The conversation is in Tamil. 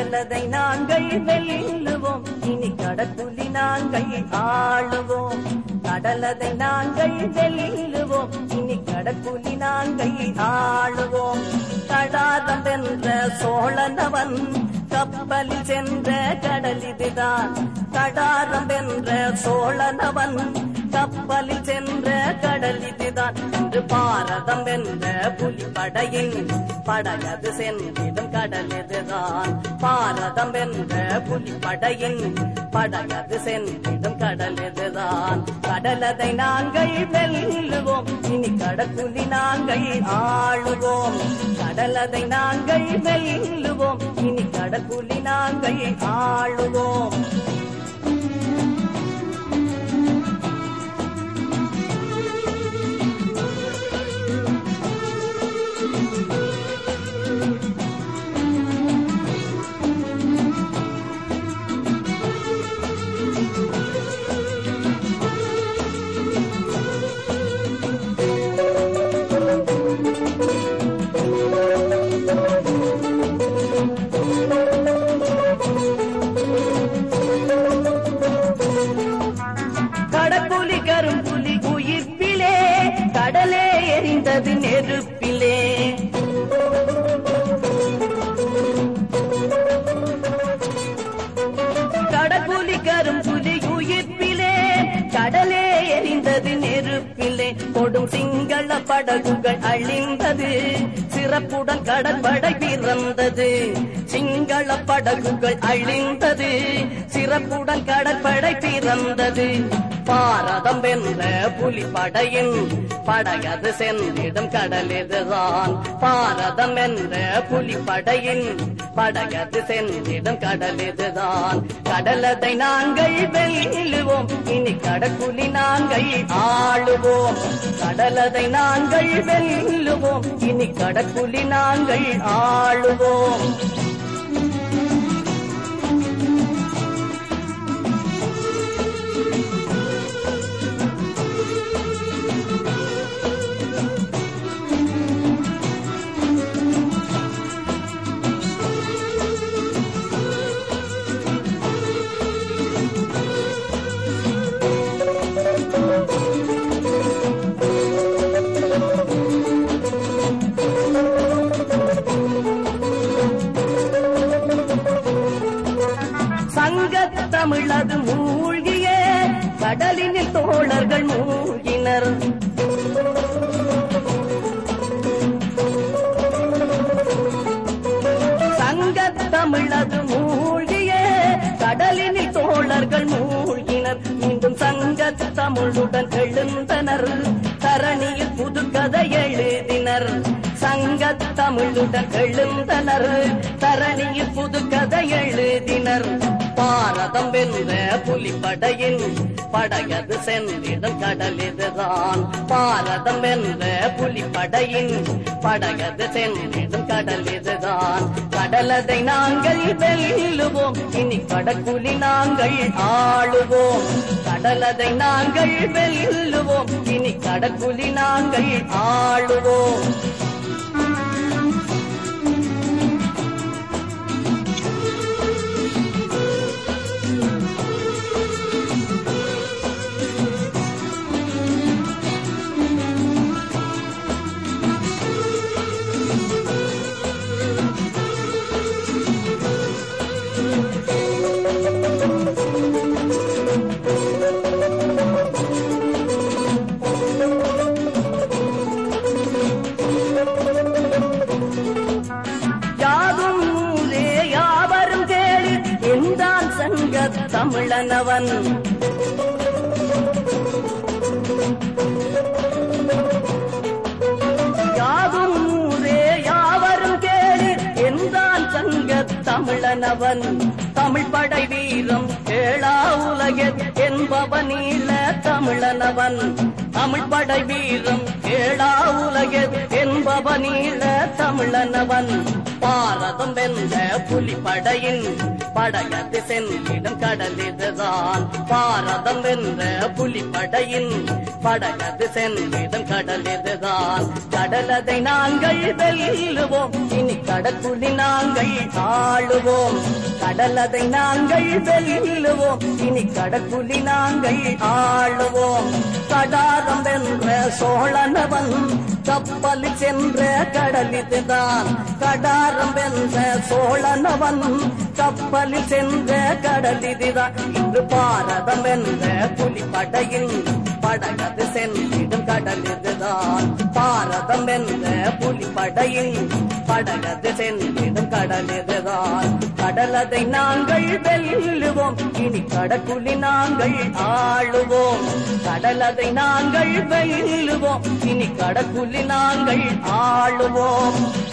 கடலதை நாங்கள் வெல்லுவோம், இனி கடற்குலி நாங்கள் ஆளுவோம். கடலதை நாங்கள் வெல்லுவோம், இனி கடற்குலி நாங்கள் ஆளுவோம். தடாகம் வென்ற சோழனவன் கப்பலில் சென்ற கடல் இதுதான். தடாகம் வென்ற சோழனவன் கப்பலில் சென்ற கடல் இதுதான். இன்று பாரதம் வென்ற புலிப்படையின் படகது சென்றிடும் கடல் இதுதான். பாரதம் வென்ற புலிப்படையின் படகது சென்றிடும் கடல் இதுதான். கடலதை நாங்கள் வெல்லுவோம், இனி கடற்குலி நாங்கள் ஆளுவோம். கடலதை நாங்கள் வெல்லுவோம், இனி கடற்குலி நாங்கள் ஆளுவோம். கடற்புலி கரும்புலி உயிர்ப்பிலே, கடலே எரிந்தது நெருப்பிலே. கடற்புலி கரும்புலி உயிர்ப்பிலே, கடலே எரிந்தது நெருப்பிலே. கொடும் சிங்கள படகுகள் அழிந்தது, சிறப்புடன் கடற்படை பிறந்தது. சிங்கள படகுகள் அழிந்தது, சிறப்புடன் கடற்படை பிறந்தது. பாரதம் வென்ற புலிப்படையின் படகது சென்றிடும் கடல் இதுதான். பாரதம் வென்ற புலிப்படையின் படகது சென்றிடும் கடல் இதுதான். கடலதை நாங்கள் வெல்லுவோம், இனி கடற்குலி நாங்கள் ஆளுவோம். கடலதை நாங்கள் வெல்லுவோம், இனி கடற்குலி நாங்கள் ஆளுவோம். சங்கத்தமிழது மூழ்கிய கடலினில் தோழர்கள் மூழ்கினர். சங்கத்தமிழது மூழ்கிய கடலினில் தோழர்கள் மூழ்கினர். மீண்டும் சங்கத்தமிழுடன் எழுந்தனர், தரணியில் புதுக்கதை எழுதினர். சங்கத்தமிழுடன் எழுந்தனர், தரணியில் புதுக்கதை எழுதினர். பாரதம் வென்ற புலிப்படையின் படகது சென்றிடும் கடல் இதுதான். பாரதம் வென்ற புலிப்படையின் படகது சென்றிடும் கடல் இதுதான். கடலதை நாங்கள் வெல்லுவோம், இனி கடற்குலி நாங்கள் ஆளுவோம். கடலதை நாங்கள் வெல்லுவோம், இனி கடற்குலி நாங்கள் ஆளுவோம். தமிழனவன் யாதும் ஊரே யாவரும் கேளு என்றான் சங்கத் தமிழனவன். தமிழ் படை வீரம் கேளா உலக என்பவனீல தமிழனவன். தமிழ் படை வீரம் கேளா உலகெது என்பவனீழ தமிழனவன் பாரதம் வென்ற புலிப்படையின் படையது சென்றிடும் கடல் இதுதான் பாரதம் வென்ற புலிப்படையின் படையது சென்றிடும் கடல் இதுதான் கடலதை நாங்கள் வெல்லுவோம் இனி கடற்குழி நாங்கள் ஆளுவோம் கடலதை நாங்கள் வெல்லுவோம் இனி கடற்குழி நாங்கள் ஆளுவோம் கடாரம் வென்ற சோழனவன் கப்பலில் சென்ற கடல் இதுதான் கடாரம் வென்ற சோழனவன் கப்பலில் சென்ற கடல் இதுதான் இன்று பாரதம் வென்ற புலிப்படையின் படகது சென்றிடும் கடல் இதுதான் பாரதம் வென்ற புலிப்படையின் படகது சென்றிடும் கடல் இதுதான் கடலதை நாங்கள் வெல்லுவோம் இனி கடற்குழி நாங்கள் ஆளுவோம் கடலதை நாங்கள் வெல்லுவோம் இனி கடற்குழி நாங்கள் ஆளுவோம்